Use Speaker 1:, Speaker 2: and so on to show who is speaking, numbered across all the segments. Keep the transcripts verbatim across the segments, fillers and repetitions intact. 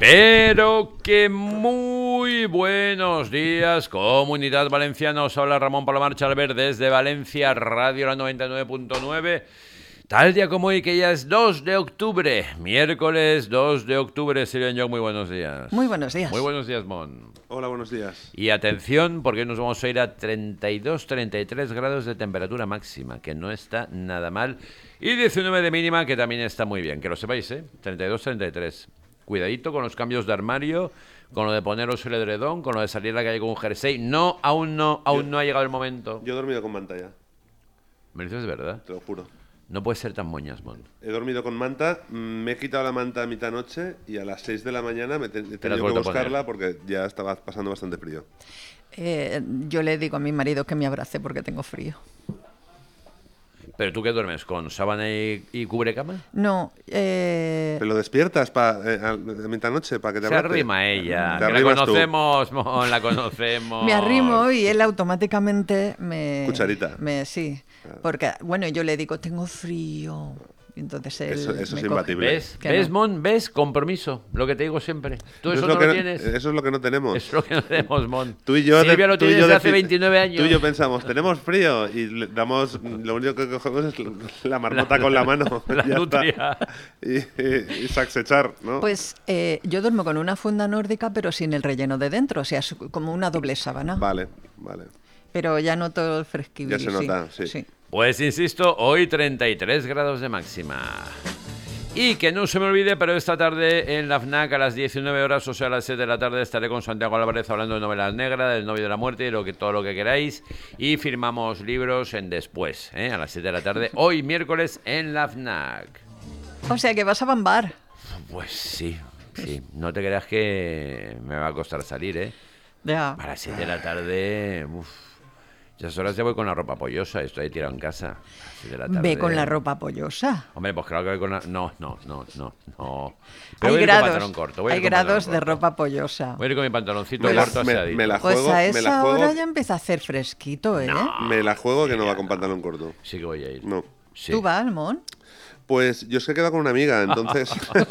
Speaker 1: Pero que muy buenos días, Comunidad Valenciana. Os habla Ramón Palomar Chalver desde Valencia, Radio La noventa y nueve punto nueve. Tal día como hoy, que ya es dos de octubre, miércoles dos de octubre. Silvia Young, muy buenos días.
Speaker 2: Muy buenos días.
Speaker 1: Muy buenos días, Mon.
Speaker 3: Hola, buenos días.
Speaker 1: Y atención, porque hoy nos vamos a ir a treinta y dos, treinta y tres grados de temperatura máxima, que no está nada mal. Y diecinueve de mínima, que también está muy bien. Que lo sepáis, ¿eh? treinta y dos, treinta y tres. Cuidadito con los cambios de armario, con lo de poneros el edredón, con lo de salir a la calle con un jersey. No, aún no, aún yo, no ha llegado el momento.
Speaker 3: Yo he dormido con manta ya.
Speaker 1: ¿Me dices verdad?
Speaker 3: Te lo juro.
Speaker 1: No puedes ser tan moñas, Mon.
Speaker 3: He dormido con manta, me he quitado la manta a mitad noche y a las seis de la mañana me he tenido que buscarla porque ya estaba pasando bastante frío.
Speaker 2: Eh, yo le digo a mi marido que me abrace porque tengo frío.
Speaker 1: ¿Pero tú qué duermes? ¿Con sábana y, y cubrecama?
Speaker 2: No, eh...
Speaker 3: ¿Pero lo despiertas pa, eh, a mitanoche para que te abrace?
Speaker 1: Se arrima ella,
Speaker 3: te
Speaker 1: que la conocemos, Mon, la conocemos.
Speaker 2: Me arrimo y él automáticamente me...
Speaker 3: Cucharita.
Speaker 2: Me, sí, porque, bueno, yo le digo, tengo frío... Entonces él
Speaker 3: eso eso
Speaker 2: me
Speaker 3: es imbatible.
Speaker 1: ¿Ves, ¿Ves
Speaker 2: no?
Speaker 1: Mon? ¿Ves? Compromiso. Lo que te digo siempre. Tú eso,
Speaker 3: eso
Speaker 1: no
Speaker 3: lo,
Speaker 1: lo tienes.
Speaker 3: Eso es lo que no tenemos.
Speaker 1: Eso es lo que no tenemos, Mon.
Speaker 3: Tú y yo,
Speaker 1: Silvia
Speaker 3: de,
Speaker 1: lo
Speaker 3: tú
Speaker 1: tiene
Speaker 3: y yo
Speaker 1: desde
Speaker 3: de,
Speaker 1: hace veintinueve años.
Speaker 3: Tú y yo pensamos, tenemos frío y le damos, lo único que cogemos es la marmota la, con la mano.
Speaker 1: La
Speaker 3: ya
Speaker 1: nutria.
Speaker 3: Y, y, y sacsechar, ¿no?
Speaker 2: Pues eh, yo duermo con una funda nórdica pero sin el relleno de dentro, o sea, es como una doble sábana.
Speaker 3: Vale, vale.
Speaker 2: Pero ya noto el fresquillo.
Speaker 3: Ya se nota, sí.
Speaker 2: sí.
Speaker 1: Pues insisto, hoy treinta y tres grados de máxima. Y que no se me olvide, pero esta tarde en la FNAC a las diecinueve horas, o sea a las siete de la tarde, estaré con Santiago Álvarez hablando de novelas negras, del novio de la muerte y lo que, todo lo que queráis. Y firmamos libros en después, ¿eh? A las siete de la tarde, hoy miércoles en la FNAC.
Speaker 2: O sea que vas a bambar.
Speaker 1: Pues sí, sí. No te creas que me va a costar salir, ¿eh?
Speaker 2: Ya.
Speaker 1: A las siete de la tarde, uff. Esas horas ya voy con la ropa pollosa, estoy tirado en casa. De la tarde.
Speaker 2: Ve con la ropa pollosa.
Speaker 1: Hombre, pues claro que voy con la... No, no, no, no, no. Pero
Speaker 2: hay
Speaker 1: voy
Speaker 2: grados,
Speaker 1: con pantalón corto. Voy
Speaker 2: hay
Speaker 1: con
Speaker 2: grados
Speaker 1: pantalón
Speaker 2: de
Speaker 1: corto.
Speaker 2: ropa pollosa.
Speaker 1: Voy a ir con mi pantaloncito
Speaker 3: me
Speaker 1: corto
Speaker 3: la, me,
Speaker 1: aseadito.
Speaker 3: me la juego,
Speaker 2: Pues a esa
Speaker 3: me la juego,
Speaker 2: hora ya empieza a hacer fresquito, ¿eh?
Speaker 1: No.
Speaker 3: Me la juego que no va con pantalón corto.
Speaker 1: Sí que voy a ir.
Speaker 3: No.
Speaker 1: Sí.
Speaker 2: ¿Tú vas, Mon?
Speaker 3: Pues yo es que he quedado con una amiga, entonces...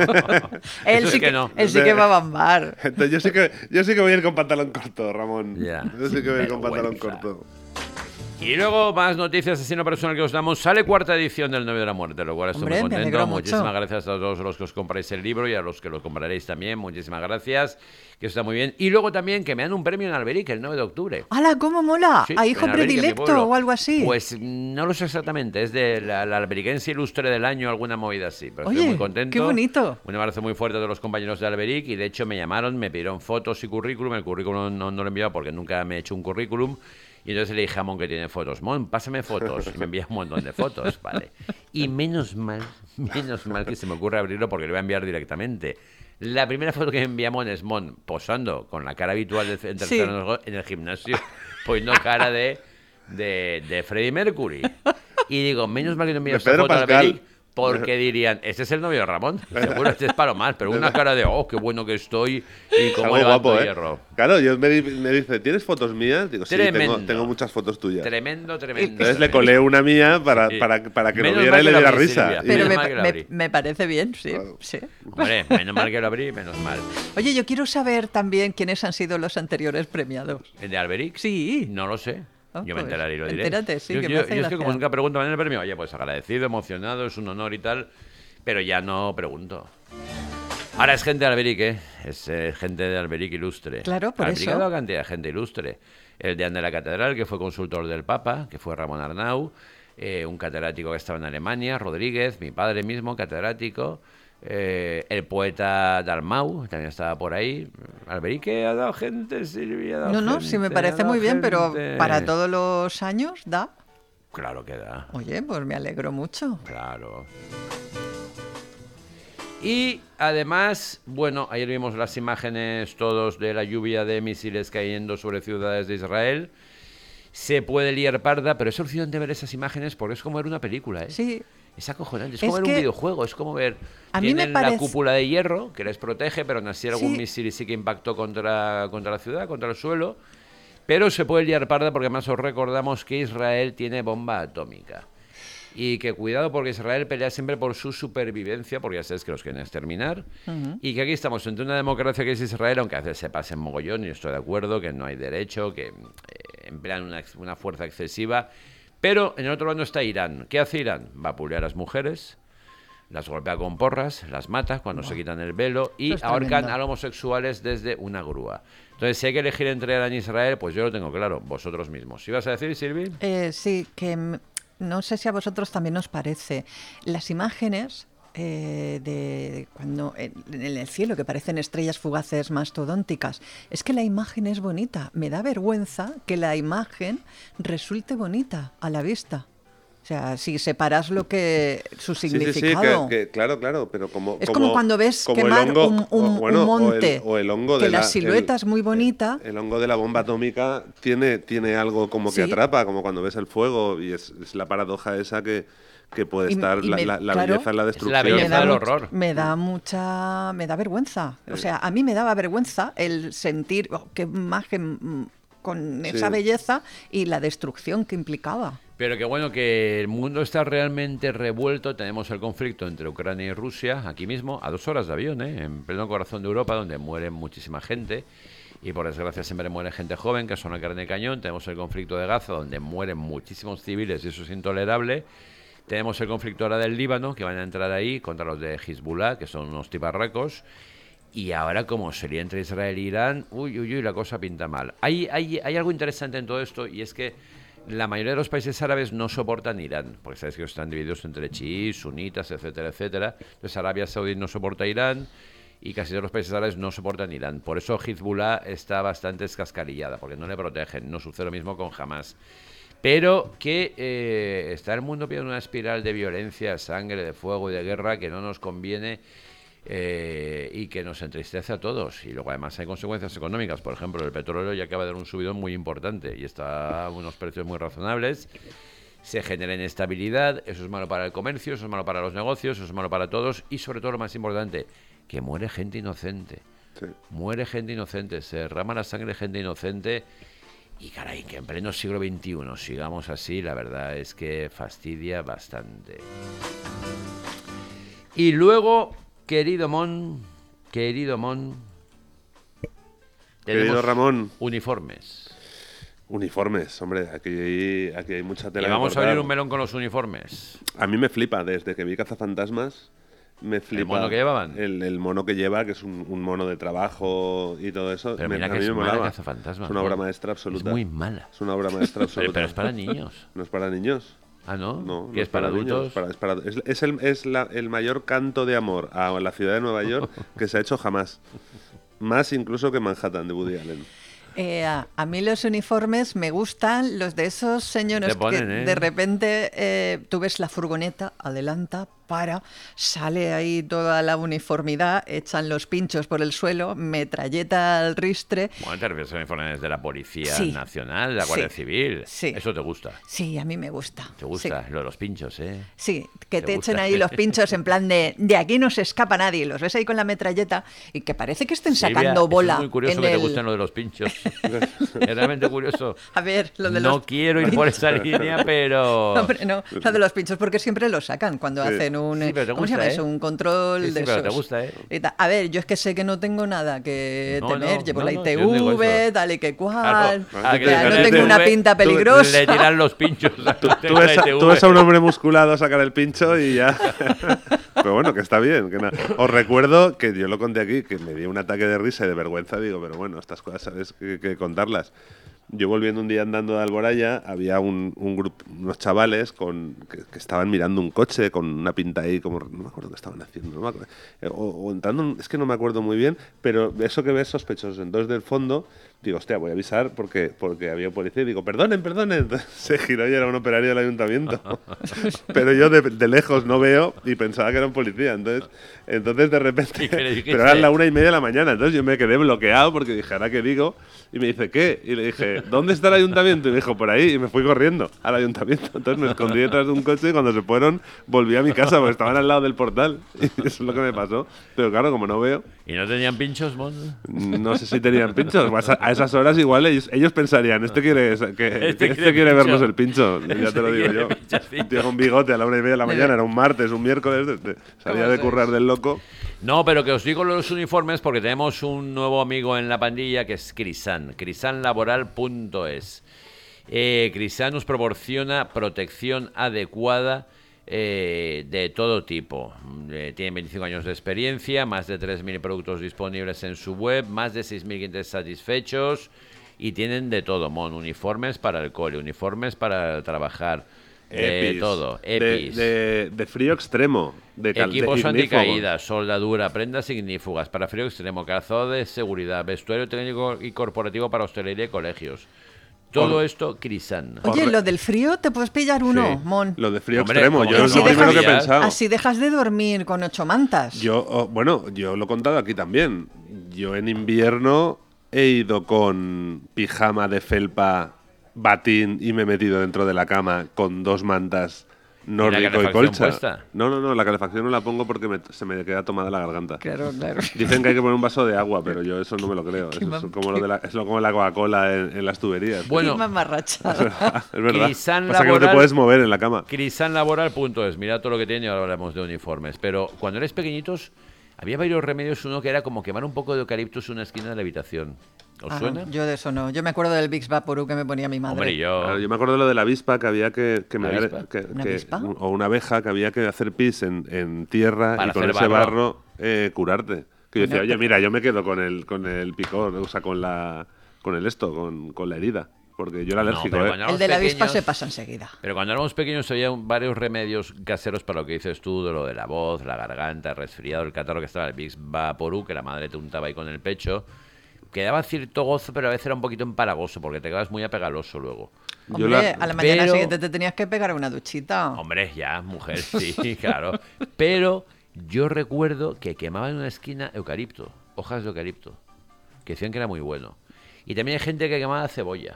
Speaker 2: él
Speaker 1: Eso
Speaker 2: sí
Speaker 1: es
Speaker 2: que,
Speaker 1: que no.
Speaker 2: él sí que va a bambar.
Speaker 3: Entonces yo sí que, yo sí que voy a ir con pantalón corto, Ramón.
Speaker 1: Ya.
Speaker 3: Yo sí que voy a ir con pantalón
Speaker 1: Vergüenza.
Speaker 3: corto.
Speaker 1: Y luego más noticias así no personal que os damos. Sale cuarta edición del Novio de la Muerte, lo cual estoy
Speaker 2: Hombre,
Speaker 1: muy
Speaker 2: me
Speaker 1: contento.
Speaker 2: alegro
Speaker 1: Muchísimas
Speaker 2: mucho.
Speaker 1: gracias a todos los que os compráis el libro y a los que lo compraréis también. Muchísimas gracias, que está muy bien. Y luego también que me dan un premio en Alberic el nueve de octubre.
Speaker 2: ¡Hala, cómo mola!
Speaker 1: Sí,
Speaker 2: ¿A hijo
Speaker 1: en Alberic, en mi
Speaker 2: predilecto
Speaker 1: pueblo.
Speaker 2: o algo así?
Speaker 1: Pues no lo sé exactamente, es de la, la alberiquense ilustre del año, alguna movida así. Pero
Speaker 2: Oye,
Speaker 1: estoy muy contento.
Speaker 2: qué bonito.
Speaker 1: Un abrazo muy fuerte a todos los compañeros de Alberic y de hecho me llamaron, me pidieron fotos y currículum. El currículum no, no lo he enviado porque nunca me he hecho un currículum. Y entonces le dije a Mon que tiene fotos. Mon, pásame fotos. Y me envía un montón de fotos, vale. Y menos mal, menos mal que se me ocurre abrirlo porque le voy a enviar directamente. La primera foto que me envía Mon es Mon posando con la cara habitual de en,
Speaker 2: Sí.
Speaker 1: en el gimnasio, poniendo cara de, de, de Freddie Mercury. Y digo, menos mal que no envío
Speaker 3: De
Speaker 1: esta
Speaker 3: Pedro
Speaker 1: foto a
Speaker 3: Pascal.
Speaker 1: Alberic, porque dirían, este es el novio de Ramón. Seguro este es Palomar, pero una cara de, oh, qué bueno que estoy y
Speaker 3: Es
Speaker 1: cómo
Speaker 3: algo
Speaker 1: levanto
Speaker 3: guapo, ¿eh?
Speaker 1: hierro.
Speaker 3: Claro, yo me, di- me dice, ¿tienes fotos mías? Digo, sí,
Speaker 1: Tremendo.
Speaker 3: tengo, tengo muchas fotos tuyas.
Speaker 1: Tremendo, tremendo.
Speaker 3: Entonces le
Speaker 1: tremendo.
Speaker 3: colé una mía para,
Speaker 1: Sí.
Speaker 3: para, para que
Speaker 1: Menos
Speaker 3: lo viera
Speaker 1: mal
Speaker 3: y
Speaker 1: que
Speaker 3: le
Speaker 1: la
Speaker 3: diera
Speaker 1: abrí,
Speaker 3: risa.
Speaker 1: Silvia.
Speaker 3: Y-
Speaker 2: Pero
Speaker 1: menos
Speaker 2: me,
Speaker 1: mal que la
Speaker 2: me-
Speaker 1: abrí.
Speaker 2: me parece bien, sí,
Speaker 3: Claro.
Speaker 2: sí.
Speaker 1: Hombre, menos mal que lo abrí, menos mal.
Speaker 2: Oye, yo quiero saber también quiénes han sido los anteriores premiados.
Speaker 1: ¿El de Alberic?
Speaker 2: Sí.
Speaker 1: No lo sé.
Speaker 2: Ah,
Speaker 1: Yo me
Speaker 2: pues,
Speaker 1: enteraré y lo diré.
Speaker 2: entérate, sí,
Speaker 1: yo,
Speaker 2: que me
Speaker 1: yo-
Speaker 2: hace
Speaker 1: yo es que
Speaker 2: gracia.
Speaker 1: como nunca pregunto en el premio, oye, pues agradecido, emocionado, es un honor y tal, pero ya no pregunto. Ahora es gente de Alberic, ¿eh? Es eh, gente de Alberic ilustre.
Speaker 2: Claro, por
Speaker 1: Alberic
Speaker 2: eso.
Speaker 1: ha dado cantidad de gente ilustre. El de Ande la Catedral, que fue consultor del Papa, que fue Ramón Arnau, eh, un catedrático que estaba en Alemania, Rodríguez, mi padre mismo, catedrático, eh, el poeta Dalmau, también estaba por ahí. Alberic ha dado gente, Silvia, ha dado
Speaker 2: No, no,
Speaker 1: gente,
Speaker 2: sí me
Speaker 1: ha
Speaker 2: parece
Speaker 1: dado
Speaker 2: muy bien, pero
Speaker 1: gente.
Speaker 2: para todos los años da.
Speaker 1: Claro que da.
Speaker 2: Oye, pues me alegro mucho.
Speaker 1: Claro. Y además, bueno, ayer vimos las imágenes todos de la lluvia de misiles cayendo sobre ciudades de Israel. Se puede liar parda, pero es alucinante ver esas imágenes porque es como ver una película, ¿eh?
Speaker 2: Sí.
Speaker 1: Es acojonante, es
Speaker 2: Es
Speaker 1: como ver
Speaker 2: que
Speaker 1: un videojuego, es como ver...
Speaker 2: a mí me
Speaker 1: Tienen la
Speaker 2: parece-
Speaker 1: cúpula de hierro que les protege, pero aún así algún
Speaker 2: Sí.
Speaker 1: misil sí que impactó contra, contra la ciudad, contra el suelo. Pero se puede liar parda porque además os recordamos que Israel tiene bomba atómica. y que cuidado porque Israel pelea siempre por su supervivencia, porque ya sabes que los quieren exterminar, uh-huh. y que aquí estamos ante una democracia que es Israel, aunque a veces se pase en mogollón, y estoy de acuerdo, que no hay derecho, que eh, emplean una, una fuerza excesiva, pero en el otro lado está Irán. ¿Qué hace Irán? Vapulear a las mujeres, las golpea con porras, las mata cuando oh. se quitan el velo y ahorcan a los homosexuales desde una grúa. Entonces, si hay que elegir entre Irán y Israel, pues yo lo tengo claro, vosotros mismos. ¿Sí vas a decir, Silvi?
Speaker 2: Eh, sí, que no sé si a vosotros también os parece. Las imágenes eh, de cuando en, en el cielo, que parecen estrellas fugaces mastodónticas, es que la imagen es bonita. Me da vergüenza que la imagen resulte bonita a la vista. O sea, si separas lo que su significado.
Speaker 3: Sí, sí, sí, que, que, claro, claro, pero como
Speaker 2: es
Speaker 3: como,
Speaker 2: como cuando ves
Speaker 3: como
Speaker 2: quemar
Speaker 3: hongo,
Speaker 2: un, un,
Speaker 3: bueno,
Speaker 2: un monte,
Speaker 3: o el, o el hongo
Speaker 2: que
Speaker 3: de
Speaker 2: la,
Speaker 3: la
Speaker 2: silueta
Speaker 3: el,
Speaker 2: es muy bonita.
Speaker 3: El, el hongo de la bomba atómica tiene, tiene algo como que sí. atrapa, como cuando ves el fuego, y es, es la paradoja esa que, que puede
Speaker 2: y,
Speaker 3: estar
Speaker 2: y
Speaker 3: la,
Speaker 2: me,
Speaker 3: la, la
Speaker 2: claro,
Speaker 3: belleza en la destrucción.
Speaker 1: Es la belleza del
Speaker 2: much,
Speaker 1: horror.
Speaker 2: Me da mucha, me da vergüenza. O sea, a mí me daba vergüenza el sentir oh, qué imagen con esa sí. belleza y la destrucción que implicaba.
Speaker 1: Pero que bueno, que el mundo está realmente revuelto. Tenemos el conflicto entre Ucrania y Rusia, aquí mismo, a dos horas de avión, ¿eh? En pleno corazón de Europa, donde muere muchísima gente. Y por desgracia siempre muere gente joven, que son la carne de cañón. Tenemos el conflicto de Gaza, donde mueren muchísimos civiles y eso es intolerable. Tenemos el conflicto ahora del Líbano, que van a entrar ahí contra los de Hezbollah, que son unos tiparracos. Y ahora, como sería entre Israel e Irán, uy, uy, uy, la cosa pinta mal. Hay, hay, hay algo interesante en todo esto, y es que la mayoría de los países árabes no soportan Irán, porque sabes que están divididos entre chiíes, sunitas, etcétera, etcétera. Entonces Arabia Saudí no soporta Irán y casi todos los países árabes no soportan Irán. Por eso Hezbollah está bastante escascarillada, porque no le protegen. No sucede lo mismo con Hamas. Pero que eh, está el mundo pidiendo una espiral de violencia, sangre, de fuego y de guerra que no nos conviene. Eh, y que nos entristece a todos. Y luego además hay consecuencias económicas. Por ejemplo, el petróleo ya acaba de dar un subidón muy importante y está a unos precios muy razonables. Se genera inestabilidad, eso es malo para el comercio, eso es malo para los negocios, eso es malo para todos. Y sobre todo lo más importante, que muere gente inocente. Sí. Muere gente inocente, se derrama la sangre de gente inocente. Y caray, que en pleno siglo veintiuno sigamos así, la verdad es que fastidia bastante. Y luego, querido Mon, querido Mon,
Speaker 3: querido Ramón,
Speaker 1: uniformes.
Speaker 3: Uniformes, hombre, aquí hay, aquí hay mucha tela.
Speaker 1: Y vamos a abrir un melón con los uniformes.
Speaker 3: A mí me flipa, desde que vi Cazafantasmas, me flipa.
Speaker 1: ¿El mono que llevaban?
Speaker 3: El, el mono que lleva, que es un, un mono de trabajo y todo eso.
Speaker 1: Pero
Speaker 3: me,
Speaker 1: mira
Speaker 3: a
Speaker 1: que
Speaker 3: mí
Speaker 1: es
Speaker 3: me
Speaker 1: mala
Speaker 3: molaba.
Speaker 1: Cazafantasmas.
Speaker 3: Es una
Speaker 1: ¿no?
Speaker 3: obra maestra absoluta.
Speaker 1: Es muy mala.
Speaker 3: Es una obra maestra absoluta.
Speaker 1: pero, pero es para niños.
Speaker 3: No es para niños.
Speaker 1: Ah, ¿no?
Speaker 3: No,
Speaker 1: ¿Qué
Speaker 3: no
Speaker 1: es para, para adultos?
Speaker 3: Es, para, es, para, es, es, el, es la, el mayor canto de amor a la ciudad de Nueva York que se ha hecho jamás. Más incluso que Manhattan, de Woody Allen.
Speaker 2: Eh, a, a mí los uniformes me gustan, los de esos señores
Speaker 1: ponen,
Speaker 2: que
Speaker 1: ¿eh?
Speaker 2: de repente eh, tú ves la furgoneta, adelanta, para, sale ahí toda la uniformidad, echan los pinchos por el suelo, metralleta al ristre.
Speaker 1: Bueno, te refieres a uniformes de la Policía
Speaker 2: sí,
Speaker 1: Nacional, de la Guardia
Speaker 2: sí,
Speaker 1: Civil.
Speaker 2: Sí.
Speaker 1: ¿Eso te gusta?
Speaker 2: Sí, a mí me gusta.
Speaker 1: ¿Te gusta?
Speaker 2: Sí.
Speaker 1: Lo de los pinchos, ¿eh?
Speaker 2: Sí, que
Speaker 1: ¿Te
Speaker 2: te
Speaker 1: gusta?
Speaker 2: echen ahí los pinchos en plan de de aquí no se escapa nadie, los ves ahí con la metralleta y que parece que estén
Speaker 1: Silvia,
Speaker 2: sacando bola.
Speaker 1: Es muy curioso
Speaker 2: en
Speaker 1: que
Speaker 2: el...
Speaker 1: te gusten lo de los pinchos. Es realmente curioso.
Speaker 2: A ver, lo de
Speaker 1: no
Speaker 2: los
Speaker 1: quiero ir por esa línea, pero...
Speaker 2: No, hombre, no, lo de los pinchos porque siempre lo sacan cuando
Speaker 3: sí.
Speaker 2: hacen un...
Speaker 1: Sí, pero te
Speaker 2: ¿Cómo
Speaker 1: gusta,
Speaker 2: se llama
Speaker 1: ¿eh?
Speaker 2: eso? Un control
Speaker 1: sí, sí,
Speaker 2: de
Speaker 1: pero
Speaker 2: esos.
Speaker 1: te gusta, ¿eh?
Speaker 2: Y ta- a ver, yo es que sé que no tengo nada que
Speaker 1: No,
Speaker 2: temer.
Speaker 1: no,
Speaker 2: Llevo
Speaker 1: no,
Speaker 2: la
Speaker 1: no,
Speaker 2: I T
Speaker 1: yo no digo
Speaker 2: V,
Speaker 1: eso.
Speaker 2: tal y que cual.
Speaker 1: Claro.
Speaker 3: Ah,
Speaker 2: O sea,
Speaker 3: que
Speaker 2: no
Speaker 3: la
Speaker 2: tengo
Speaker 3: I T V,
Speaker 2: una pinta peligrosa.
Speaker 1: Le tiran los pinchos.
Speaker 3: Tú, tú, ves a, tú ves a un hombre musculado sacar el pincho y ya... Pero bueno, que está bien. Que nada. Os recuerdo que yo lo conté aquí, que me dio un ataque de risa y de vergüenza. Digo, pero bueno, estas cosas sabes que, que contarlas. Yo volviendo un día andando de Alboraya, había un, un grupo, unos chavales con, que, que estaban mirando un coche con una pinta ahí, como no me acuerdo qué estaban haciendo, no me acuerdo, o, o entrando, es que no me acuerdo muy bien, pero eso que ves sospechoso. Entonces del fondo digo, hostia, voy a avisar porque, porque había policía y digo, perdonen, perdonen. Entonces, se giró y era un operario del ayuntamiento. Pero yo de, de lejos no veo y pensaba que era un policía. Entonces, entonces de repente, pero eran la una y media de la mañana, entonces yo me quedé bloqueado porque dije, ¿ahora qué digo? Y me dice, ¿qué? Y le dije, ¿dónde está el ayuntamiento? Y me dijo, por ahí. Y me fui corriendo al ayuntamiento. Entonces me escondí detrás de un coche y cuando se fueron volví a mi casa porque estaban al lado del portal. Y eso es lo que me pasó. Pero claro, como no veo...
Speaker 1: ¿Y no tenían pinchos, Mon?
Speaker 3: No sé si tenían pinchos. A a esas horas igual ellos, ellos pensarían, este quiere, que, este este quiere, quiere vernos el pincho, ya este te lo digo yo. Un tío con bigote a la una y media de la mañana, era un martes, un miércoles, de, de, salía de currar del loco.
Speaker 1: No, pero que os digo los uniformes porque tenemos un nuevo amigo en la pandilla que es Crisan, crisan laboral punto es. Eh, Crisan nos proporciona protección adecuada eh, de todo tipo. Eh, tiene veinticinco años de experiencia, más de tres mil productos disponibles en su web, más de seis mil clientes satisfechos y tienen de todo, mon, uniformes para el cole, uniformes para trabajar, eh, todo, EPIs.
Speaker 3: De, de, de frío extremo, de cal,
Speaker 1: equipos
Speaker 3: de
Speaker 1: anticaídas, soldadura, prendas ignífugas para frío extremo, calzado de seguridad, vestuario técnico y corporativo para hostelería y colegios. Todo Or... esto, Crisan.
Speaker 2: Oye, lo del frío, ¿te puedes pillar uno,
Speaker 3: sí,
Speaker 2: Mon?
Speaker 3: Lo de frío Hombre, extremo, yo es
Speaker 2: lo
Speaker 3: primero que he pensado.
Speaker 2: Así dejas de dormir con ocho mantas.
Speaker 3: Yo, oh, bueno, yo lo he contado aquí también. Yo en invierno he ido con pijama de felpa, batín y me he metido dentro de la cama con dos mantas nórdico y, y colcha. Puesta? No, no, no, la calefacción no la pongo porque me, se me queda tomada la garganta.
Speaker 2: Claro, claro.
Speaker 3: Dicen que hay que poner un vaso de agua, pero yo eso no me lo creo. Eso es como lo de la, es como la Coca-Cola en, en las tuberías.
Speaker 2: Bueno,
Speaker 3: es verdad. Es verdad. Pasa laboral, que no te puedes mover en la cama.
Speaker 1: crisan laboral punto es. Mira todo lo que tiene y ahora hablamos de uniformes. Pero cuando eres pequeñitos, había varios remedios. Uno que era como quemar un poco de eucaliptus en una esquina de la habitación. ¿Os
Speaker 2: ah,
Speaker 1: suena?
Speaker 2: Yo de eso no. Yo me acuerdo del Vicks Vaporub que me ponía mi madre.
Speaker 1: Hombre, yo...
Speaker 3: Claro, yo me acuerdo de lo de la avispa que había que... que, me, que,
Speaker 2: ¿Una
Speaker 3: que
Speaker 2: avispa?
Speaker 3: O una abeja que había que hacer pis en, en tierra
Speaker 1: Para
Speaker 3: y con ese barro, barro eh, curarte. Que yo decía, oye, mira, yo me quedo con el, con el picor, o sea, con la con el esto, con, con la herida. Porque yo era alérgico,
Speaker 1: no,
Speaker 3: ¿eh?
Speaker 2: El de la avispa se pasa enseguida.
Speaker 1: Pero cuando éramos pequeños había varios remedios caseros para lo que dices tú, de lo de la voz, la garganta, el resfriado, el catarro, que estaba el Vicks Vaporub, que la madre te untaba ahí con el pecho. Que daba cierto gozo, pero a veces era un poquito empalagoso, porque te quedabas muy apegaloso luego.
Speaker 2: Hombre, la... a la mañana pero... siguiente te tenías que pegar una duchita.
Speaker 1: Hombre, ya, mujer, sí, claro. Pero yo recuerdo que quemaban en una esquina eucalipto, hojas de eucalipto, que decían que era muy bueno. Y también hay gente que quemaba cebolla.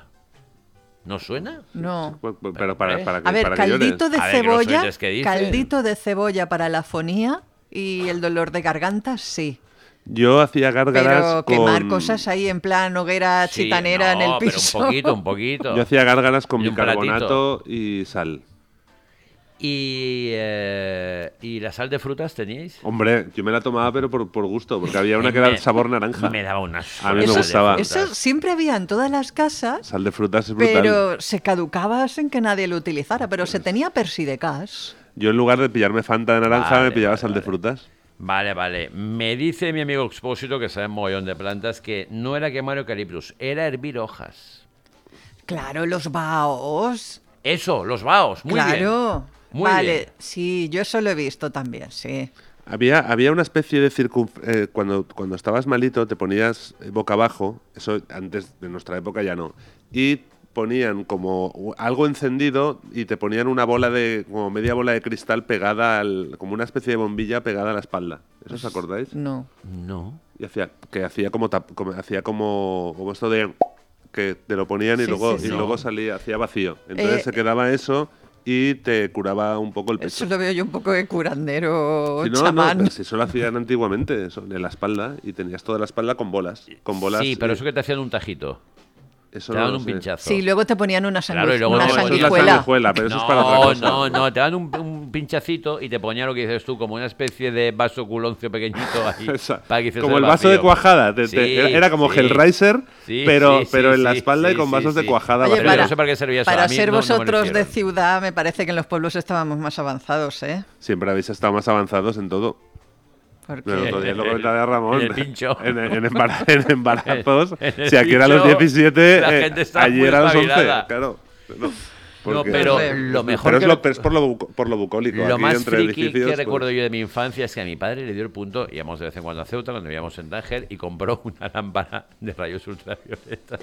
Speaker 1: ¿No suena?
Speaker 2: No.
Speaker 3: Pero, pero para, para que,
Speaker 2: a ver,
Speaker 3: para
Speaker 2: caldito de
Speaker 1: a
Speaker 2: cebolla,
Speaker 1: ver,
Speaker 2: caldito de cebolla para la afonía y el dolor de garganta, sí.
Speaker 3: Yo hacía gárgaras
Speaker 2: pero quemar
Speaker 3: con...
Speaker 2: cosas ahí en plan hoguera
Speaker 1: sí,
Speaker 2: chitanera
Speaker 1: no,
Speaker 2: en el piso.
Speaker 1: Pero un poquito, un poquito.
Speaker 3: Yo hacía gárgaras con
Speaker 1: y
Speaker 3: bicarbonato y sal.
Speaker 1: ¿Y, eh, ¿Y la sal de frutas teníais?
Speaker 3: Hombre, yo me la tomaba pero por, por gusto, porque había una que era sabor naranja.
Speaker 1: Me daba una
Speaker 3: A mí me gustaba.
Speaker 2: Eso siempre había en todas las casas.
Speaker 3: Sal de frutas es brutal.
Speaker 2: Pero se caducaba sin que nadie lo utilizara, pero se tenía persidecas.
Speaker 3: Yo en lugar de pillarme Fanta de naranja
Speaker 1: vale,
Speaker 3: me pillaba
Speaker 1: vale,
Speaker 3: sal
Speaker 1: vale.
Speaker 3: de frutas.
Speaker 1: Vale, vale. Me dice mi amigo Expósito, que sabe un mogollón de plantas, que no era quemar eucaliptus, era hervir hojas.
Speaker 2: Claro, los baos.
Speaker 1: Eso, los baos, muy
Speaker 2: claro.
Speaker 1: bien. Claro. Muy
Speaker 2: vale,
Speaker 1: bien.
Speaker 2: sí, yo eso lo he visto también, sí.
Speaker 3: Había, había una especie de circun... Eh, cuando, cuando estabas malito te ponías boca abajo, eso antes de nuestra época ya no, y ponían como algo encendido y te ponían una bola de, como media bola de cristal pegada al, como una especie de bombilla pegada a la espalda. ¿Eso os acordáis?
Speaker 2: No.
Speaker 1: No.
Speaker 3: Y hacía, que hacía como, tap, como hacía como, como esto de que te lo ponían y
Speaker 2: sí,
Speaker 3: luego,
Speaker 2: sí,
Speaker 3: y
Speaker 2: sí.
Speaker 3: luego salía, hacía vacío. Entonces
Speaker 2: eh,
Speaker 3: se quedaba eso y te curaba un poco el pecho.
Speaker 2: Eso lo veo yo un poco de curandero,
Speaker 3: si no,
Speaker 2: chamán.
Speaker 3: No, si eso lo hacían antiguamente, eso, en la espalda, y tenías toda la espalda con bolas. Con bolas
Speaker 1: sí, pero
Speaker 3: eh,
Speaker 1: eso que te hacían un tajito.
Speaker 3: Eso
Speaker 1: te
Speaker 3: no
Speaker 1: daban
Speaker 3: lo
Speaker 1: un
Speaker 3: sé.
Speaker 1: pinchazo.
Speaker 2: Sí, luego te ponían una, sangu
Speaker 1: Claro, y luego
Speaker 2: una
Speaker 1: no, eso es la
Speaker 2: sanguijuela.
Speaker 3: sanguijuela, pero eso
Speaker 1: no,
Speaker 3: es para otra cosa.
Speaker 1: No, no, te dan un, un pinchacito y te ponían lo que dices tú, como una especie de vaso culoncio pequeñito ahí.
Speaker 3: Para que como el
Speaker 1: vacío.
Speaker 3: vaso de cuajada. Te,
Speaker 1: sí,
Speaker 3: te, era, era como
Speaker 1: sí.
Speaker 3: Hellraiser,
Speaker 1: sí,
Speaker 3: pero,
Speaker 1: sí,
Speaker 3: pero
Speaker 1: sí,
Speaker 3: en la
Speaker 1: sí,
Speaker 3: espalda
Speaker 1: sí,
Speaker 3: y con vasos
Speaker 1: sí,
Speaker 3: de cuajada.
Speaker 2: Oye,
Speaker 3: vacío.
Speaker 2: para,
Speaker 1: no sé para qué servía eso.
Speaker 2: para
Speaker 1: A mí
Speaker 2: ser
Speaker 1: no, no
Speaker 2: vosotros
Speaker 1: me
Speaker 2: de ciudad, me parece que en los pueblos estábamos más avanzados, ¿eh?
Speaker 3: Siempre habéis estado más avanzados en todo.
Speaker 2: Porque...
Speaker 3: Pero el otro día lo comentaba a Ramón.
Speaker 1: En el pincho.
Speaker 3: En, en, embara, en embarazos.
Speaker 1: En el
Speaker 3: si aquí era a los
Speaker 1: pincho,
Speaker 3: diecisiete,
Speaker 1: la
Speaker 3: eh,
Speaker 1: gente estaba
Speaker 3: allí
Speaker 1: muy
Speaker 3: era a los once.
Speaker 1: espabilada.
Speaker 3: Claro. No,
Speaker 1: No,
Speaker 3: porque-
Speaker 1: pero
Speaker 2: Pero
Speaker 1: lo mejor
Speaker 3: pero es,
Speaker 1: que
Speaker 3: lo, pero es por, lo, buco- por lo bucólico.
Speaker 1: Lo
Speaker 3: aquí
Speaker 1: más
Speaker 3: entre
Speaker 1: friki
Speaker 3: edificios,
Speaker 1: que
Speaker 3: pues-
Speaker 1: recuerdo yo de mi infancia es que a mi padre le dio el punto, íbamos de vez en cuando a Ceuta cuando vivíamos en Tánger y compró una lámpara de rayos ultravioleta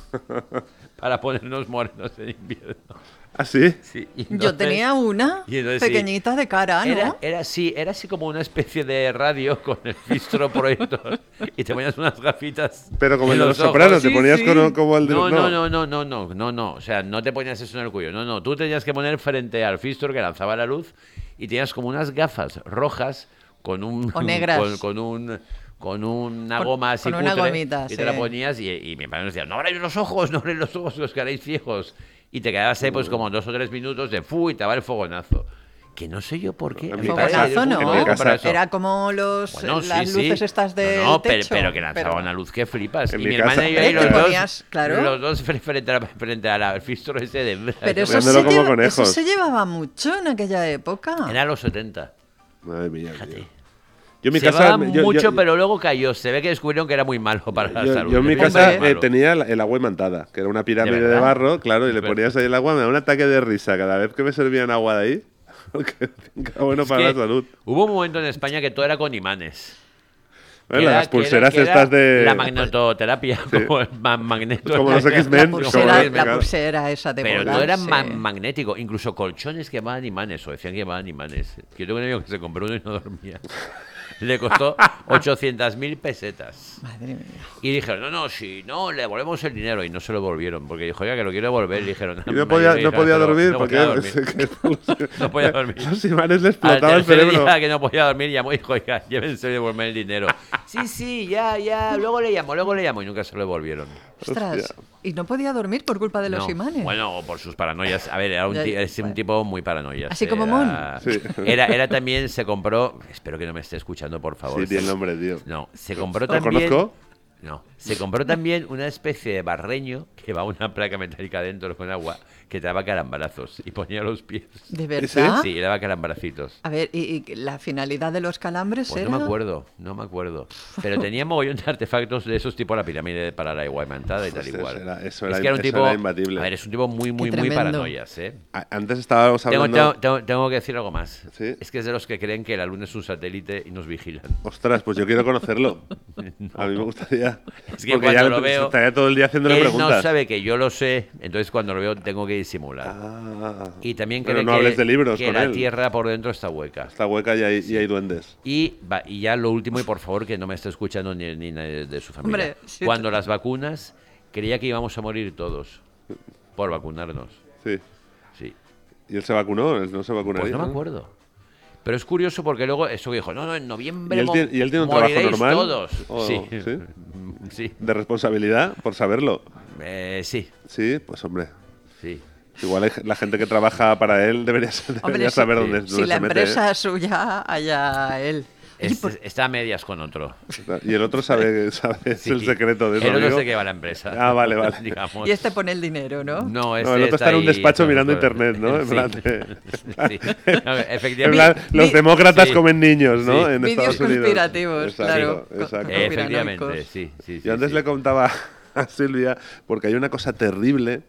Speaker 1: para ponernos morenos en invierno.
Speaker 3: ¿Ah, sí?
Speaker 1: Sí, y
Speaker 2: Yo
Speaker 1: entonces-
Speaker 2: tenía una
Speaker 1: y entonces sí,
Speaker 2: pequeñita de cara, ¿no?
Speaker 1: Era, era así, era así como una especie de radio con el filtro proyector y te ponías unas gafitas.
Speaker 3: Pero como
Speaker 1: en
Speaker 3: el de los
Speaker 1: ojos.
Speaker 3: sopranos, te
Speaker 2: Sí,
Speaker 3: ponías
Speaker 2: sí.
Speaker 3: como, como el de
Speaker 1: No,
Speaker 3: los...
Speaker 1: no, no, no, no, no, no, no. O sea, no te ponías eso en el cuello. No, no. Tú tenías que poner frente al filtro que lanzaba la luz y tenías como unas gafas rojas con un
Speaker 2: O negras.
Speaker 1: con, con un con una
Speaker 2: Con-
Speaker 1: goma así
Speaker 2: con una
Speaker 1: cutre,
Speaker 2: gomita,
Speaker 1: y
Speaker 2: sí.
Speaker 1: te la ponías y, y mi padre nos decía, no abráis los ojos, no abráis los ojos, que os quedaréis ciegos. Y te quedabas ahí pues como dos o tres minutos de fu y te va el fogonazo. Que no sé yo por qué.
Speaker 3: En
Speaker 1: A
Speaker 3: mi
Speaker 1: mi padre
Speaker 3: casa-
Speaker 1: le dio
Speaker 2: Fogonazo
Speaker 1: un
Speaker 2: no,
Speaker 1: poco de comprar eso.
Speaker 2: era como los,
Speaker 1: Bueno, sí,
Speaker 2: las
Speaker 1: sí.
Speaker 2: luces estas de
Speaker 1: No, no, pero,
Speaker 2: techo.
Speaker 1: pero que lanzaba
Speaker 2: pero-
Speaker 1: una luz que flipas.
Speaker 3: En
Speaker 1: y
Speaker 3: mi
Speaker 1: mi hermana
Speaker 3: casa-
Speaker 1: y yo ahí
Speaker 2: Eh,
Speaker 1: los
Speaker 2: te
Speaker 1: dos,
Speaker 2: ponías, claro.
Speaker 1: los dos fre- frente a, la- frente a la- al fistro ese de...
Speaker 2: Pero eso
Speaker 3: Mirándolo
Speaker 2: se,
Speaker 3: como
Speaker 2: lleva-
Speaker 3: conejos.
Speaker 2: eso se llevaba mucho en aquella época.
Speaker 1: Era los setenta.
Speaker 3: Madre mía,
Speaker 1: Fíjate.
Speaker 3: tío. Yo en mi
Speaker 1: Se
Speaker 3: casa...
Speaker 1: va
Speaker 3: me- yo-
Speaker 1: mucho,
Speaker 3: yo-
Speaker 1: pero luego cayó. Se ve que descubrieron que era muy malo para la
Speaker 3: Yo,
Speaker 1: salud.
Speaker 3: yo en mi
Speaker 1: Hombre,
Speaker 3: casa
Speaker 1: malo.
Speaker 3: eh, tenía la- el agua imantada, que era una pirámide de,
Speaker 1: verdad?
Speaker 3: barro, claro, y
Speaker 1: Es
Speaker 3: le
Speaker 1: verdad.
Speaker 3: ponías ahí el agua, me da un ataque de risa cada vez que me servían agua de ahí, porque era bueno
Speaker 1: Es
Speaker 3: para
Speaker 1: que
Speaker 3: la salud.
Speaker 1: Hubo un momento en España que todo era con imanes.
Speaker 3: Bueno,
Speaker 1: Que era-
Speaker 3: las
Speaker 1: que era-
Speaker 3: pulseras
Speaker 1: que era
Speaker 3: estas de...
Speaker 1: La magnetoterapia, como el ma- magneto.
Speaker 3: Como los
Speaker 2: La
Speaker 3: X-Men.
Speaker 1: Como
Speaker 2: pulsera,
Speaker 1: los
Speaker 3: X-Men,
Speaker 2: la
Speaker 3: claro.
Speaker 2: pulsera esa de
Speaker 1: Pero
Speaker 2: volar,
Speaker 1: todo era
Speaker 2: sí.
Speaker 1: ma- magnético. Incluso colchones que llamaban imanes, o decían que llamaban imanes. Yo tengo un amigo que se compró uno y no dormía. Le costó ochocientas mil pesetas.
Speaker 2: Madre mía.
Speaker 1: Y dijeron, no, no, si no, le devolvemos el dinero. Y no se lo volvieron, porque dijo, oiga, que lo quiero devolver. Y dijeron,
Speaker 3: Y no podía, no podía dormir
Speaker 1: no
Speaker 3: porque
Speaker 1: podía dormir.
Speaker 3: no
Speaker 1: No podía dormir.
Speaker 3: los imanes le
Speaker 1: Al
Speaker 3: explotaba el
Speaker 1: tercer
Speaker 3: cerebro.
Speaker 1: día que no podía dormir, llamó y dijo, oiga, llévense y devolverme el dinero. Sí, sí, ya, ya, luego le llamo, luego le llamo. Y nunca se lo devolvieron.
Speaker 2: Ostras,
Speaker 3: Hostia.
Speaker 2: y no podía dormir por culpa de los
Speaker 1: No,
Speaker 2: imanes.
Speaker 1: Bueno, o por sus paranoias. A ver, era un,
Speaker 2: Ya,
Speaker 1: ti-
Speaker 2: ya,
Speaker 1: es un
Speaker 2: bueno.
Speaker 1: tipo muy paranoia.
Speaker 2: Así como Mon.
Speaker 3: Sí.
Speaker 1: Era, era también, se compró, espero que no me esté escuchando, por favor.
Speaker 3: Sí, tiene el nombre, tío.
Speaker 1: No, se compró
Speaker 3: ¿Lo
Speaker 1: también...
Speaker 3: conozco?
Speaker 1: No, se compró también una especie de barreño que va una placa metálica dentro con agua que te daba carambarazos y ponía los pies.
Speaker 2: ¿De verdad?
Speaker 1: Sí, le daba calambaracitos.
Speaker 2: A ver, ¿y, y la finalidad de los calambres
Speaker 1: Pues
Speaker 2: era?
Speaker 1: no me acuerdo, no me acuerdo. Pero tenía mogollón de artefactos de esos tipo la pirámide para la agua imantada y tal
Speaker 3: Hostia,
Speaker 1: igual.
Speaker 3: eso era- eso
Speaker 1: es
Speaker 3: era-
Speaker 1: que era un
Speaker 3: eso
Speaker 1: tipo,
Speaker 3: era imbatible.
Speaker 1: a ver, es un tipo muy, muy,
Speaker 2: Qué
Speaker 1: muy
Speaker 2: tremendo.
Speaker 1: paranoias, ¿eh?
Speaker 3: A- Antes estábamos
Speaker 1: Tengo,
Speaker 3: hablando...
Speaker 1: tengo, tengo- tengo que decir algo más.
Speaker 3: Sí.
Speaker 1: Es que es de los que creen que la luna es un satélite y nos vigilan.
Speaker 3: Ostras, pues yo quiero conocerlo. A mí me gustaría.
Speaker 1: Es que
Speaker 3: porque
Speaker 1: cuando
Speaker 3: ya
Speaker 1: lo veo,
Speaker 3: estaría todo el día haciéndole
Speaker 1: Él
Speaker 3: preguntas.
Speaker 1: no sabe que yo lo sé, entonces cuando lo veo tengo que disimular.
Speaker 3: Ah.
Speaker 1: Y también
Speaker 3: Pero
Speaker 1: cree
Speaker 3: no
Speaker 1: que,
Speaker 3: hables de libros
Speaker 1: que
Speaker 3: con
Speaker 1: la
Speaker 3: él.
Speaker 1: tierra por dentro está hueca.
Speaker 3: Está hueca y hay, y hay duendes.
Speaker 1: Y, va- y ya lo último, y por favor, que no me esté escuchando ni, ni nadie de su familia.
Speaker 2: Hombre, sí,
Speaker 1: Cuando las vacunas, creía que íbamos a morir todos por vacunarnos.
Speaker 3: Sí.
Speaker 1: Sí.
Speaker 3: ¿Y él se vacunó? Él no se vacunaría.
Speaker 1: Pues no me acuerdo. Pero es curioso porque luego eso dijo, no, no, en noviembre
Speaker 3: ¿Y él
Speaker 1: mo-
Speaker 3: tiene- y él tiene un trabajo
Speaker 1: moriréis
Speaker 3: normal?
Speaker 1: todos.
Speaker 3: ¿O-
Speaker 1: Sí.
Speaker 3: sí?
Speaker 1: Sí.
Speaker 3: De responsabilidad, por saberlo.
Speaker 1: Eh, sí,
Speaker 3: Sí, pues hombre.
Speaker 1: sí.
Speaker 3: Igual hay- la gente que trabaja para él debería, debería
Speaker 2: Hombre,
Speaker 3: saber
Speaker 2: si,
Speaker 3: dónde,
Speaker 2: si
Speaker 3: dónde
Speaker 2: la
Speaker 3: se mete.
Speaker 2: empresa es suya, allá él. Oye,
Speaker 1: Es-
Speaker 2: pues,
Speaker 1: está a medias con otro.
Speaker 3: ¿eh? Y el otro sabe, sabe es
Speaker 1: Sí.
Speaker 3: el secreto de su
Speaker 1: El otro
Speaker 3: amigo.
Speaker 1: se que va a la empresa.
Speaker 3: Ah, vale, vale.
Speaker 1: Digamos.
Speaker 2: y este pone el dinero, ¿no?
Speaker 1: No, este
Speaker 3: No, el otro está en un
Speaker 1: ahí
Speaker 3: despacho
Speaker 1: con-
Speaker 3: mirando
Speaker 1: con-
Speaker 3: internet, ¿no? En
Speaker 1: Sí.
Speaker 3: plan de-
Speaker 1: Sí. No,
Speaker 3: En
Speaker 1: efectivamente.
Speaker 3: plan, los
Speaker 2: Vi-
Speaker 3: demócratas
Speaker 1: Sí.
Speaker 3: comen niños, ¿no?
Speaker 1: Sí.
Speaker 3: En
Speaker 2: Vídeos
Speaker 3: Estados Unidos.
Speaker 2: conspirativos,
Speaker 3: Exacto,
Speaker 2: claro.
Speaker 3: exacto.
Speaker 2: Eh,
Speaker 1: Efectivamente,
Speaker 2: conspiranoicos.
Speaker 1: sí, sí, sí.
Speaker 3: Yo antes
Speaker 1: sí.
Speaker 3: le contaba a Silvia, porque hay una cosa terrible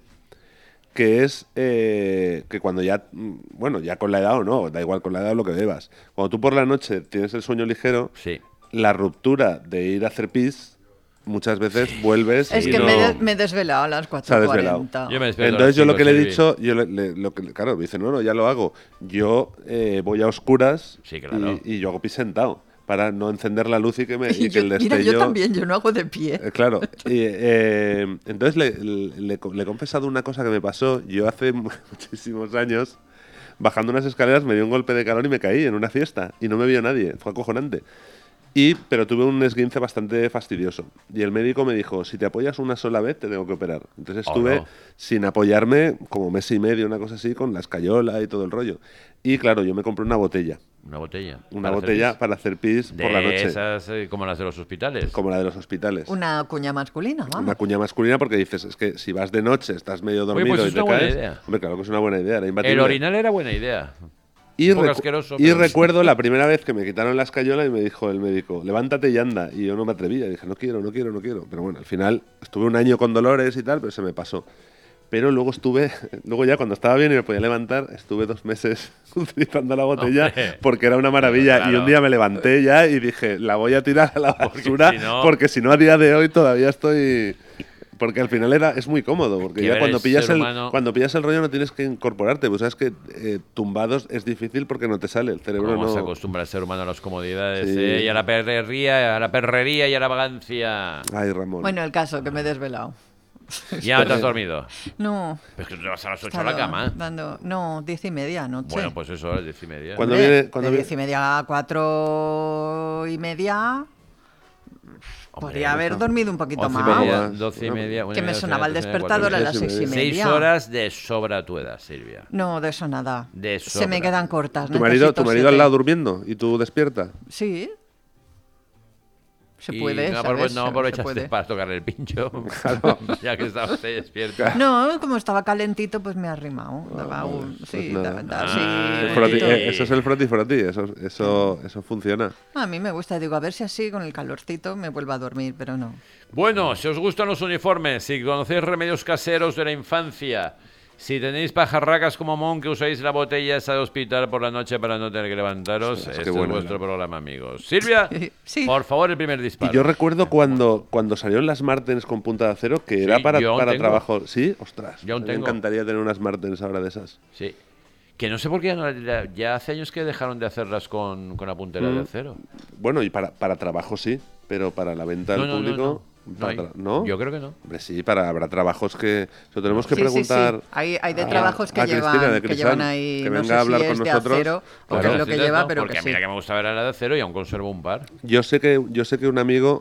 Speaker 3: que es eh, que cuando ya, mm, bueno, ya con la edad o no, da igual con la edad o lo que bebas, cuando tú por la noche tienes el sueño ligero,
Speaker 1: Sí.
Speaker 3: la ruptura de ir a hacer pis, muchas veces vuelves
Speaker 2: Es
Speaker 3: y
Speaker 2: que
Speaker 3: no...
Speaker 2: me, de- me he desvelado a las
Speaker 3: Se ha
Speaker 2: cuatro
Speaker 3: desvelado.
Speaker 2: cuarenta.
Speaker 1: Yo me despierto a
Speaker 3: Entonces
Speaker 1: las
Speaker 3: yo lo
Speaker 1: cinco,
Speaker 3: que le he
Speaker 1: Silvi.
Speaker 3: dicho, yo le- le- lo que, claro, me dice, no, no, ya lo hago. Yo eh, voy a oscuras
Speaker 1: Sí, claro.
Speaker 3: y, y yo hago pis sentado para no encender la luz y que, me, y
Speaker 2: Y
Speaker 3: que
Speaker 2: yo-
Speaker 3: el
Speaker 2: mira,
Speaker 3: destello...
Speaker 2: yo también, yo no hago de pie.
Speaker 3: Eh, claro. Y, eh, entonces le, le- le he confesado una cosa que me pasó. Yo hace muchísimos años, bajando unas escaleras, me dio un golpe de calor y me caí en una fiesta. Y no me vio nadie. Fue acojonante. Y, pero tuve un esguince bastante fastidioso. Y el médico me dijo, si te apoyas una sola vez, te tengo que operar. Entonces
Speaker 1: Oh,
Speaker 3: estuve
Speaker 1: no.
Speaker 3: sin apoyarme como mes y medio, una cosa así, con la escayola y todo el rollo. Y claro, yo me compré una botella.
Speaker 1: Una botella.
Speaker 3: Una
Speaker 1: para hacer
Speaker 3: botella
Speaker 1: pis.
Speaker 3: para hacer pis
Speaker 1: De
Speaker 3: por la noche.
Speaker 1: esas eh, como las de los hospitales.
Speaker 3: Como la de los hospitales.
Speaker 2: Una cuña masculina, vamos.
Speaker 3: Una cuña masculina porque dices, es que si vas de noche, estás medio
Speaker 1: Oye,
Speaker 3: dormido
Speaker 1: pues
Speaker 3: y
Speaker 1: es
Speaker 3: te
Speaker 1: una buena
Speaker 3: caes.
Speaker 1: idea.
Speaker 3: Hombre, claro que es una buena idea, era imbatible.
Speaker 1: El orinal era buena idea.
Speaker 3: Y,
Speaker 1: un poco
Speaker 3: recu-
Speaker 1: asqueroso,
Speaker 3: y
Speaker 1: pero-
Speaker 3: recuerdo la primera vez que me quitaron la escayola y me dijo el médico, levántate y anda. Y yo no me atrevía, dije, no quiero, no quiero, no quiero. Pero bueno, al final estuve un año con dolores y tal, pero se me pasó. Pero luego estuve, luego ya cuando estaba bien y me podía levantar, estuve dos meses utilizando la botella
Speaker 1: Hombre.
Speaker 3: porque era una maravilla.
Speaker 1: Claro.
Speaker 3: Y un día me levanté ya y dije, la voy a tirar a la
Speaker 1: Porque
Speaker 3: basura
Speaker 1: si no-
Speaker 3: porque si no a día de hoy todavía estoy... Porque al final era, es muy cómodo, porque
Speaker 1: Que
Speaker 3: ya
Speaker 1: ver
Speaker 3: cuando
Speaker 1: el
Speaker 3: pillas
Speaker 1: ser
Speaker 3: el,
Speaker 1: humano-
Speaker 3: cuando pillas el rollo no tienes que incorporarte. Pues sabes que eh, tumbados es difícil porque no te sale, el cerebro
Speaker 1: Cómo se
Speaker 3: no...
Speaker 1: acostumbra el ser humano a las comodidades
Speaker 3: Sí.
Speaker 1: eh, y a la perrería, a la perrería y a la vagancia.
Speaker 3: Ay, Ramón.
Speaker 2: Bueno, el caso, que me he desvelado.
Speaker 1: Ya no te has dormido.
Speaker 2: No.
Speaker 1: Pero es que tú te vas a las ocho a
Speaker 2: estaba
Speaker 1: la cama.
Speaker 2: Dando, no, diez y media anoche.
Speaker 1: Bueno, pues eso, a las diez y media.
Speaker 3: Cuando
Speaker 2: Hombre,
Speaker 3: viene- cuando
Speaker 2: de
Speaker 3: viene-
Speaker 2: diez y media a cuatro y media, Podría haber dormido un poquito
Speaker 1: once y
Speaker 2: más.
Speaker 1: media,
Speaker 3: más.
Speaker 1: doce y media.
Speaker 2: Que me sonaba el despertador a las seis y
Speaker 1: Seis
Speaker 2: media.
Speaker 1: horas de sobra tu edad, Silvia.
Speaker 2: No, de eso nada.
Speaker 1: De
Speaker 2: Se me
Speaker 1: sobra.
Speaker 2: quedan cortas.
Speaker 3: ¿Tu marido,
Speaker 2: necesito
Speaker 3: tu marido al
Speaker 2: siete.
Speaker 3: lado durmiendo y tú despierta?
Speaker 2: Sí. Se
Speaker 1: Y
Speaker 2: puede,
Speaker 1: no,
Speaker 2: ¿sabes?
Speaker 1: aprove- no
Speaker 2: Se- se
Speaker 1: aprovechaste
Speaker 2: puede.
Speaker 1: para tocarle el pincho, ya que estabas ahí despierta.
Speaker 2: No, como estaba calentito, pues me ha arrimado. Daba un, sí,
Speaker 3: Pues nada.
Speaker 2: da- da- sí,
Speaker 1: Ah,
Speaker 3: El
Speaker 2: un
Speaker 3: froti-
Speaker 2: poquito.
Speaker 3: eh, eso es el froti froti, eso, eso, eso funciona.
Speaker 2: A mí me gusta, digo, a ver si así con el calorcito me vuelvo a dormir, pero no.
Speaker 1: Bueno, si os gustan los uniformes, si conocéis remedios caseros de la infancia, si tenéis pajarracas como Mon que usáis la botella esa de hospital por la noche para no tener que levantaros,
Speaker 3: Ostras, qué
Speaker 1: este es
Speaker 3: bueno
Speaker 1: vuestro
Speaker 3: era.
Speaker 1: programa, amigos. Silvia,
Speaker 2: Sí.
Speaker 1: por favor, el primer disparo.
Speaker 3: Y yo recuerdo cuando, cuando salieron las Martens con punta de acero, que era
Speaker 1: Sí,
Speaker 3: para,
Speaker 1: yo aún
Speaker 3: para
Speaker 1: tengo.
Speaker 3: trabajo. Sí, ostras.
Speaker 1: Yo aún
Speaker 3: me
Speaker 1: tengo.
Speaker 3: encantaría tener unas Martens ahora de esas.
Speaker 1: Sí. Que no sé por qué ya, no- ya- ya hace años que dejaron de hacerlas con, con la puntera
Speaker 3: Mm.
Speaker 1: de acero.
Speaker 3: Bueno, y para, para trabajo sí, pero para la venta
Speaker 1: No,
Speaker 3: al
Speaker 1: no, no,
Speaker 3: público.
Speaker 1: no. No
Speaker 3: para
Speaker 1: hay.
Speaker 3: tra- ¿no?
Speaker 1: Yo creo que no.
Speaker 3: Hombre, sí, para, habrá trabajos que. Eso tenemos que
Speaker 2: Sí, sí, sí.
Speaker 3: preguntar.
Speaker 2: Hay, hay de
Speaker 3: a-
Speaker 2: trabajos que
Speaker 3: a Cristina
Speaker 2: llevan,
Speaker 3: de
Speaker 2: que
Speaker 3: Crisán,
Speaker 2: llevan ahí,
Speaker 3: que
Speaker 2: no
Speaker 3: venga
Speaker 2: sé
Speaker 3: a hablar
Speaker 2: si
Speaker 3: con
Speaker 2: es de
Speaker 3: nosotros.
Speaker 2: acero o qué
Speaker 3: Claro.
Speaker 2: es lo que
Speaker 1: Entonces,
Speaker 2: lleva,
Speaker 1: no,
Speaker 2: pero
Speaker 1: porque
Speaker 2: que
Speaker 1: a mí
Speaker 2: sí.
Speaker 1: la que me gustaba era la de acero y aún conservo un par.
Speaker 3: Yo sé que, yo sé que un amigo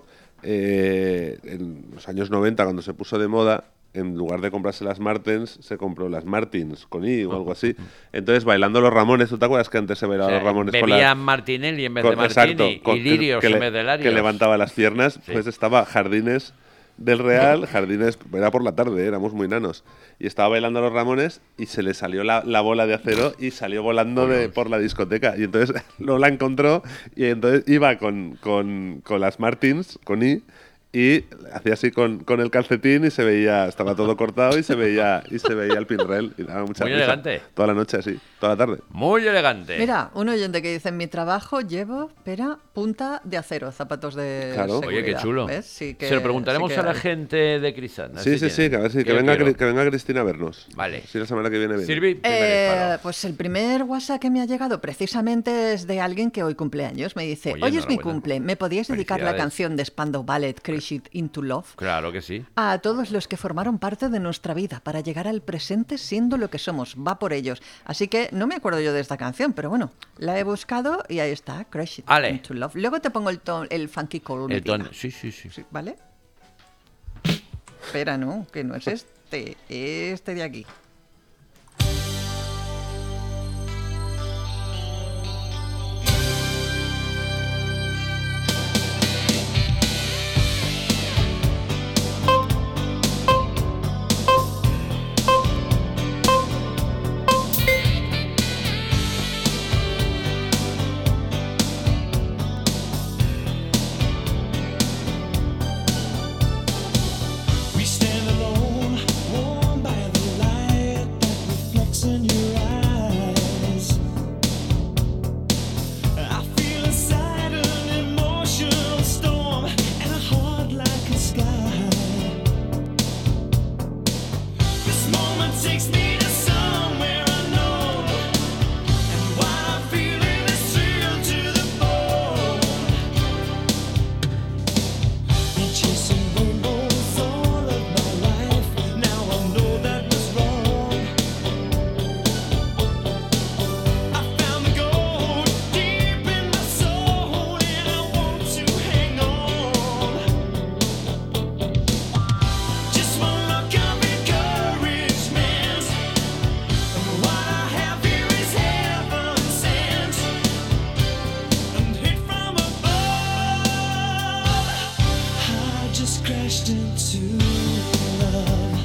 Speaker 3: eh, en los años noventa, cuando se puso de moda, en lugar de comprarse las Martens, se compró las Martins con I o algo así. Entonces, bailando los Ramones, ¿tú te acuerdas que antes se
Speaker 1: O
Speaker 3: bailaba
Speaker 1: sea,
Speaker 3: los Ramones con
Speaker 1: bebían
Speaker 3: la...
Speaker 1: Martinelli en vez
Speaker 3: con-
Speaker 1: de Martini
Speaker 3: con-
Speaker 1: y Lirios
Speaker 3: que,
Speaker 1: en
Speaker 3: le-
Speaker 1: vez de Larios.
Speaker 3: que levantaba las piernas,
Speaker 1: Sí.
Speaker 3: pues estaba Jardines del Real, Jardines, era por la tarde, éramos muy nanos, y estaba bailando los Ramones y se le salió la, la bola de acero y salió volando de, por la discoteca. Y entonces no la encontró y entonces iba con, con, con las Martins, con I, y hacía así con, con el calcetín y se veía, estaba todo cortado y se veía y se veía el pinrel y daba mucha
Speaker 1: Muy
Speaker 3: risa.
Speaker 1: elegante.
Speaker 3: Toda la noche así, toda la tarde.
Speaker 1: Muy elegante.
Speaker 2: Mira, un oyente que dice, en mi trabajo llevo, espera, punta de acero, zapatos de
Speaker 3: Claro.
Speaker 1: Oye, qué
Speaker 2: seguridad".
Speaker 1: chulo.
Speaker 2: ¿Ves? Sí que-
Speaker 1: Se lo preguntaremos
Speaker 2: sí que
Speaker 1: a la
Speaker 2: hay.
Speaker 1: gente de Crisán.
Speaker 3: Sí, sí, sí, que a ver si que venga, Cri- que venga Cristina a vernos.
Speaker 1: Vale.
Speaker 3: Sí, la semana que viene viene.
Speaker 1: Silvi, primer
Speaker 2: Eh,
Speaker 1: disparo.
Speaker 2: pues el primer WhatsApp que me ha llegado precisamente es de alguien que hoy cumpleaños. Me dice,
Speaker 1: Oye,
Speaker 2: hoy es mi
Speaker 1: enhorabuena.
Speaker 2: cumple, ¿me podías dedicar la
Speaker 1: Felicidades.
Speaker 2: canción de Spandau Ballet, Crash It Into Love?
Speaker 1: Claro que sí.
Speaker 2: A todos los que formaron parte de nuestra vida para llegar al presente siendo lo que somos. Va por ellos. Así que no me acuerdo yo de esta canción, pero bueno, la he buscado y ahí está, Crash It
Speaker 1: Ale.
Speaker 2: Into Love. Luego te pongo el, ton, el funky call.
Speaker 1: El
Speaker 2: Medina.
Speaker 1: tono- Sí, sí, sí.
Speaker 2: Sí, ¿vale? Espera, no, que no es este, este de aquí.
Speaker 4: We stand alone, warmed by the light that reflects in your eyes. I feel inside an emotional storm and a heart like a sky. This moment takes me to somewhere unknown, and what I'm feeling is real to the bone. Chasing rainbows all of my life. Now I know that was wrong. I found the gold deep in my soul, and I want to hang on. Just one look of encouragement, and what I have here is heaven sent, and hit from above. I just crashed into love.